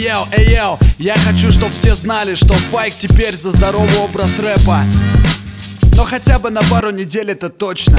Эйо, я хочу, чтоб все знали, что Файк теперь за здоровый образ рэпа. Но хотя бы на пару недель это точно.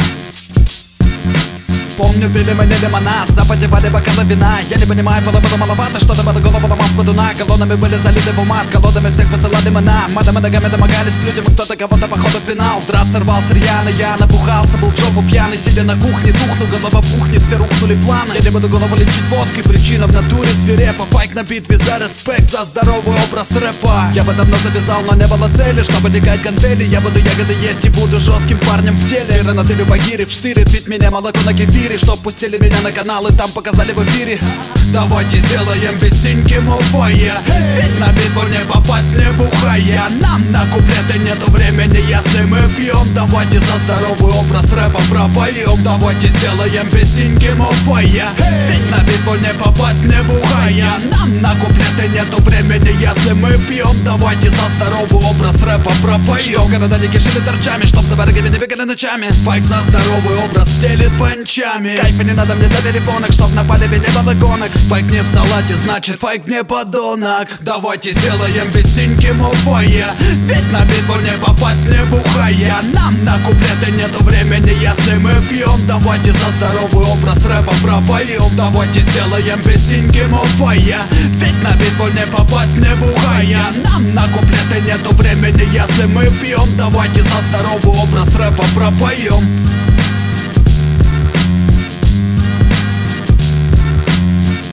Помню, пили мы не лимонад, запотевали бокалы вина. Я не понимаю, было маловато, что-то под голову ломал с подуна. Колоннами были залиты в умат, колодами всех посылали мы на. Мадами ногами домогались к людям, кто-то кого-то походу пинал. Драться рвался рьяно, я напухался, был в жопу пьяный. Сидя на кухне, тухну, голова пухнет, все рухнули планы. Я не буду голову лечить водкой, причина в натуре свирепа. Файк на битве за респект, за здоровый образ рэпа. Я бы давно завязал, но не было цели, чтобы тягать гантели. Я буду ягоды есть и буду жестким парнем в теле. Стира на тыле багири, вштырит, ведь меня молоко на кефире. Чтоб пустили меня на канал и там показали в эфире. Давайте сделаем бесеньки мовое, ведь на битву не попасть не бухая. Нам на куплеты нету времени, если мы пьем. Давайте за здоровый образ рэпа пропоем. Давайте сделаем бесеньки мовое, ведь на битву не попасть не бухая. Нам на куплеты нету времени, если мы пьем. Давайте за здоровый образ рэпа пропоем. Чтоб города не кишили торчами, чтоб за барыгами не бегали ночами. Файк за здоровый образ стелит панчами. Кайфа не надо мне до перепонок, чтоб на палеве не было гонок. Файк не в салате, значит файк не подонок. Давайте сделаем бесеньки мовое, ведь на битву не попасть не бухая. Нам на куплеты нету времени, если мы пьем. Давайте за здоровый образ рэпа пропоем. Давайте сделаем бесеньки мовое, ведь на битву не попасть не бухая. Нам на куплеты нету времени, если мы пьем. Давайте за здоровый образ рэпа пропоем.